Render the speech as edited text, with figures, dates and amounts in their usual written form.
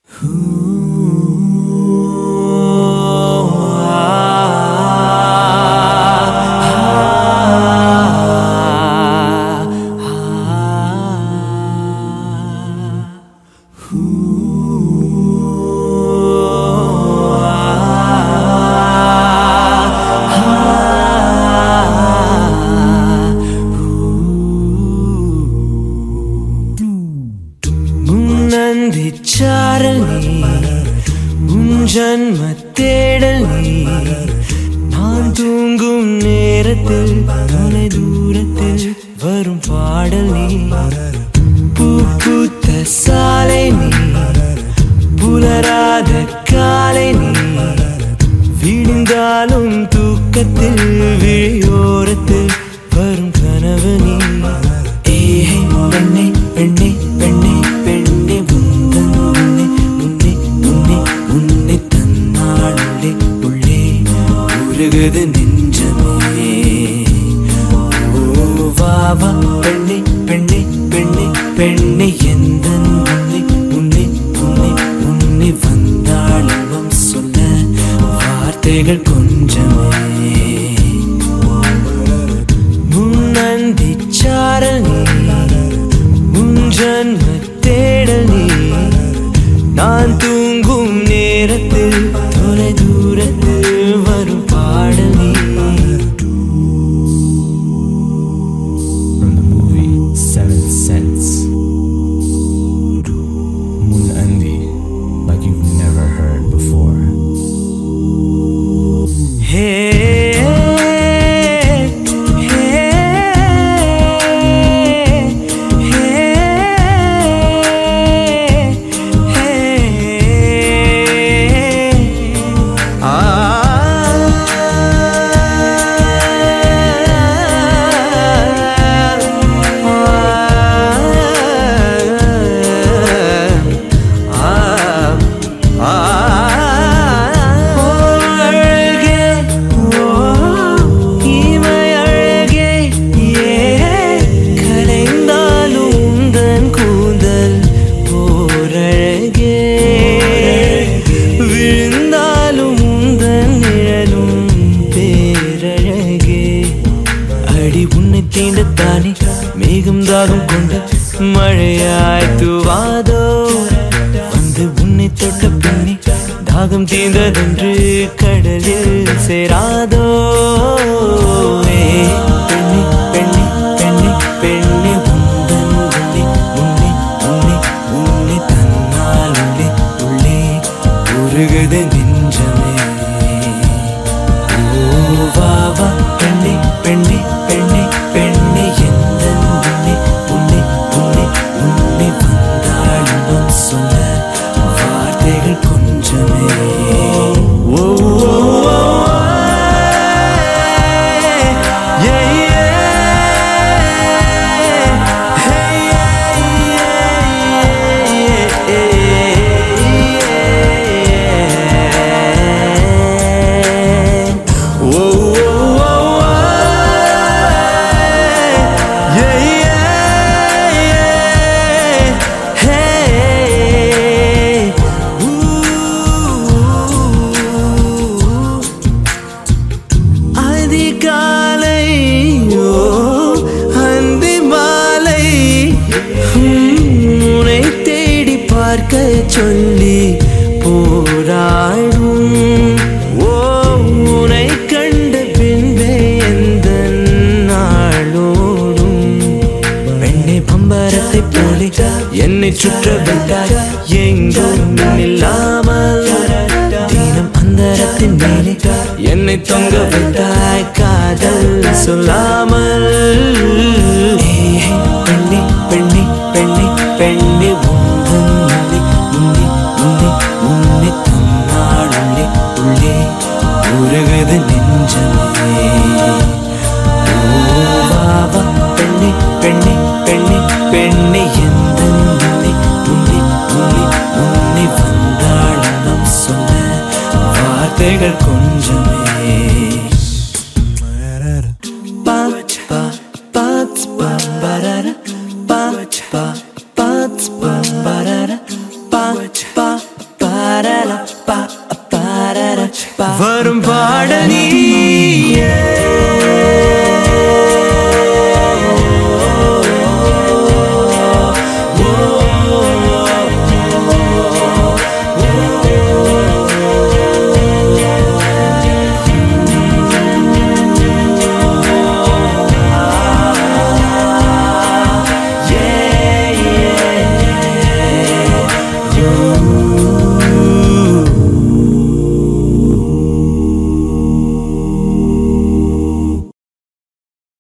சாரல் நீ உன் ஜன்ம தேடல் நீ நான் தூங்கும் நேரத்தில் தொலை தூரத்தில் வரும் பாடல் நீ பூ பூத்த சாலை நீ புலராத காலை நீ விழுந்தாலும் தூக்கத்தில் விழியோரத்தில் வரும் கனவு நீ ஏஹே பெண்ணே பெண்ணே பெண்ணே பெண்ணே உந்தன் உன்னை உன்னை உன்னை உன்னை தன்னாளுள்ளே உள்ளே உருகுது நெஞ்சமே ஓ வா வா பெண்ணே பெண்ணே பெண்ணே பெண்ணே எந்தன் உன்னை உன்னை உன்னை உன்னை வந்தாளும் சொல்ல வார்த்தைகள் கொஞ்சமே முன்னந்தி சாரல் நீ உன் ஜன்ம தேடல் நீ நான் தூங்கும் நேரத்தில் தொலை தூரத்தில் வரும் பாடல் நீ. From the movie Seventh Sense, Munandi, like you've never heard before. தீண்டத்தானே மேகம் தாகம் கொண்டு மழையாய் தூவாதோ வந்து உன்னை தொட்ட பின்னே தாகம் தீர்ந்ததென்று கடலில் சேராதோ பெண்ணே பெண்ணே பெண்ணே பெண்ணே உந்தன் உன்னை உன்னை உன்னை உன்னை தன்னால் உள்ளே உள்ளே உருகுது நெஞ்சமே ஓ வா வா பெண்ணே பெண்ணே பெண்ணே பெண்ணே எந்தன் உன்னை உன்னை உன்னை உன்னை வந்தாளும் சொல்ல வார்த்தைகள் கொஞ்சமே ஓ சொல்லி போராடும் உன்னை கண்ட பின்பே எந்த நாளோடும் பெண்ணை பம்பரத்தை போலே என்னை சுற்ற விட்டாய் எங்கும் இல்லாமல் தினம் அந்தரத்தின் மேலே என்னை தொங்க விட்டாய் காதல் சொல்லாமல் பெண்ணே பெண்ணே பெண்ணே பெண்ணே உருகுது நெஞ்சமே ஓ பெண்ணே பெண்ணே பெண்ணே பெண்ணே எந்தன் உன்னை உன்னை உன்னை உன்னை வந்தாளும் சொல்ல வார்த்தைகள் கொஞ்சமே பா பா பாத் பா பரர பா பா பாத் பா பரர பா பா yeah.